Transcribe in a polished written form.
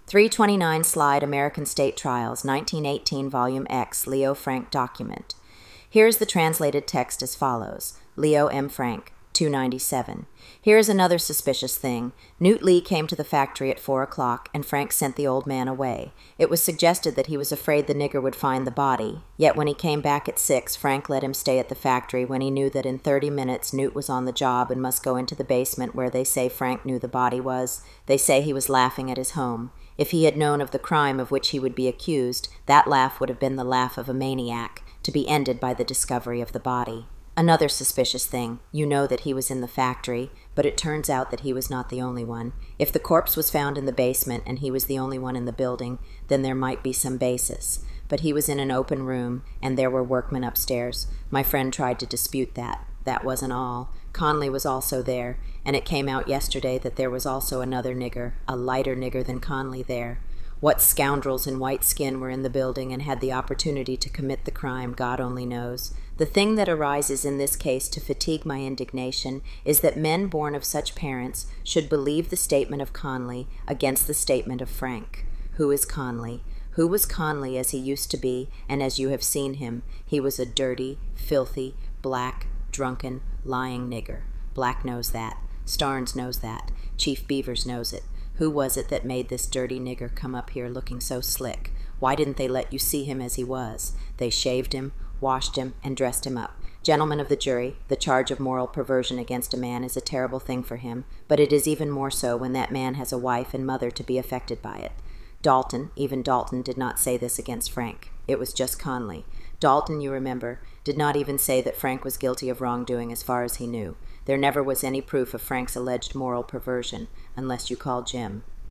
329 Slide American State Trials, 1918, Volume X, Leo Frank document. Here's the translated text as follows. Leo M. Frank, 297. Here's another suspicious thing. Newt Lee came to the factory at 4 o'clock, and Frank sent the old man away. It was suggested that he was afraid the nigger would find the body. Yet when he came back at 6, Frank let him stay at the factory when he knew that in 30 minutes Newt was on the job and must go into the basement where they say Frank knew the body was. They say he was laughing at his home. If he had known of the crime of which he would be accused, that laugh would have been the laugh of a maniac, to be ended by the discovery of the body. Another suspicious thing. You know that he was in the factory, but it turns out that he was not the only one. If the corpse was found in the basement and he was the only one in the building, then there might be some basis. But he was in an open room, and there were workmen upstairs. My friend tried to dispute that. That wasn't all. Conley was also there, and it came out yesterday that there was also another nigger, a lighter nigger than Conley there. What scoundrels in white skin were in the building and had the opportunity to commit the crime, God only knows. The thing that arises in this case to fatigue my indignation is that men born of such parents should believe the statement of Conley against the statement of Frank. Who is Conley? Who was Conley as he used to be, and as you have seen him? He was a dirty, filthy, black, drunken, lying nigger. Black knows that. Starnes knows that. Chief Beavers knows it. Who was it that made this dirty nigger come up here looking so slick? Why didn't they let you see him as he was? They shaved him, washed him, and dressed him up. Gentlemen of the jury, the charge of moral perversion against a man is a terrible thing for him, but it is even more so when that man has a wife and mother to be affected by it. Dalton, even Dalton, did not say this against Frank. It was just Conley. Dalton, you remember, did not even say that Frank was guilty of wrongdoing as far as he knew. There never was any proof of Frank's alleged moral perversion, unless you call Jim.